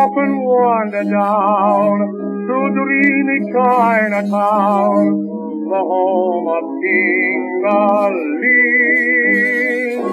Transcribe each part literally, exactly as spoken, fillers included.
often wander down through dreamy Chinatown, the home of King Ali.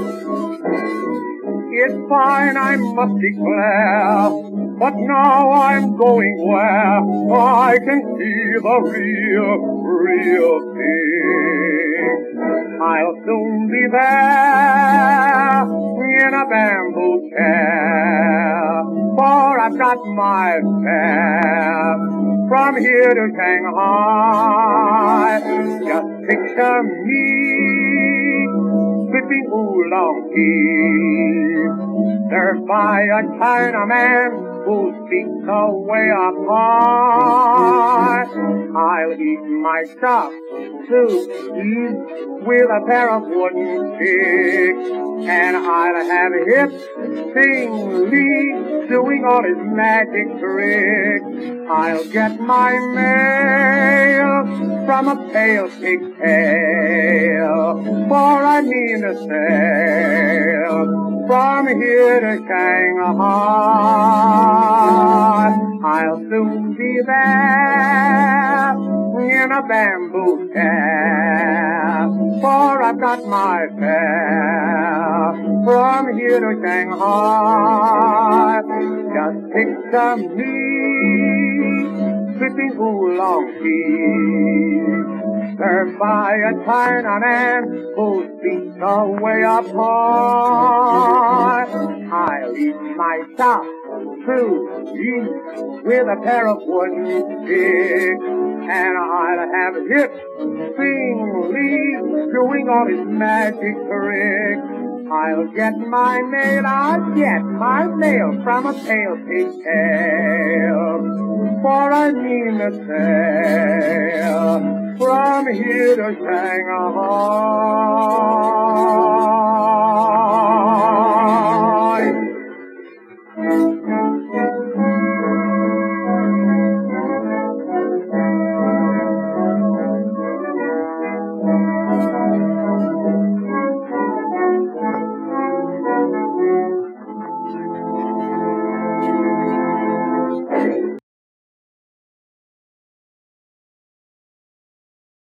It's fine, I must declare, but now I'm going where I can see the real, real thing. I'll soon be there in a bamboo chair, for I've got my fare from here to Shanghai. Just picture me sipping oolong tea, served by a Chinaman who speaks away up high. I'll eat my chop soup with a pair of wooden sticks, and I'll have Hip Sing Lee doing all his magic tricks. I'll get my mail from a pale pigtail, for I mean to sail from here to Shanghai. I'll soon be there in a bamboo chair, for I've got my fare from here to Shanghai. Just picture me sipping oolong tea, served by a Chinaman who speaks away up high. I'll eat my chop soup with a pair of wooden sticks, and I'll have Hip Sing Lee doing all his magic tricks. I'll get my mail, I'll get my mail from a pale pigtail, for I mean to sail from here to Shanghai.